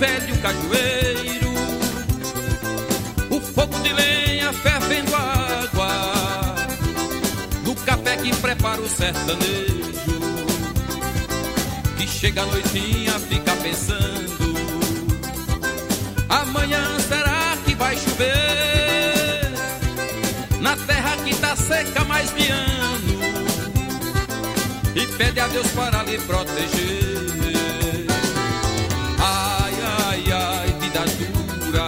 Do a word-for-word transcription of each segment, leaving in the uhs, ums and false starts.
velho cajueiro, o fogo de lenha fervendo a água do café que prepara o sertanejo, que chega a noitinha, fica pensando: amanhã será que vai chover na terra que tá seca mais de ano, e pede a Deus para lhe proteger. Ai, ai, ai, vida dura,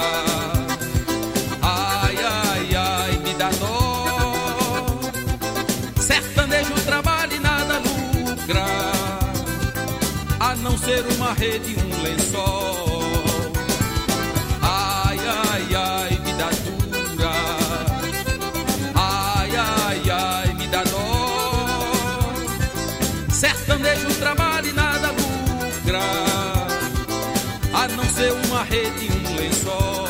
ai, ai, ai, me dá dó. Sertanejo trabalha e nada lucra, a não ser uma rede e um lençol. Ai, ai, ai, vida dura, ai, ai, ai, me dá dó. Sertanejo trabalha e nada lucra, a não ser uma rede e um lençol.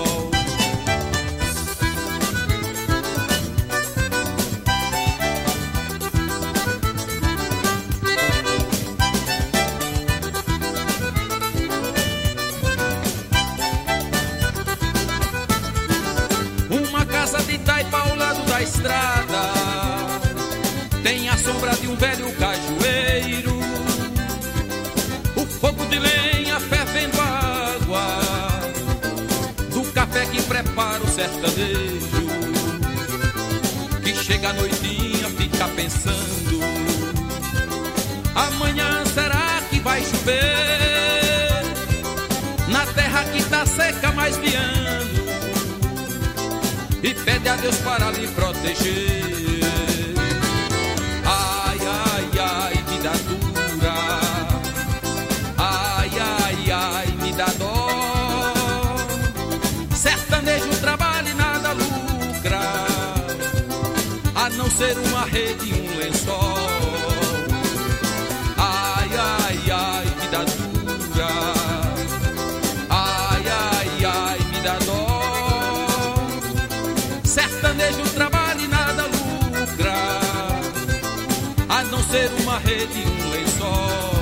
Uma casa de taipa ao lado da estrada tem a sombra de um velho cajueiro, o fogo de lenha fervendo a água do café que prepara o sertanejo, que chega a noitinha, fica pensando: amanhã será que vai chover na terra que tá seca mais de ano, e pede a Deus para lhe proteger. Ai, ai, ai, vida dura, ai, ai, ai, me dá dó. Sertanejo trabalha e nada lucra, a não ser uma rede e um lençol. Ai, ai, ai, vida dura, ai, ai, ai, me dá dó. Sertanejo trabalha e nada lucra, a não ser uma rede e um lençol.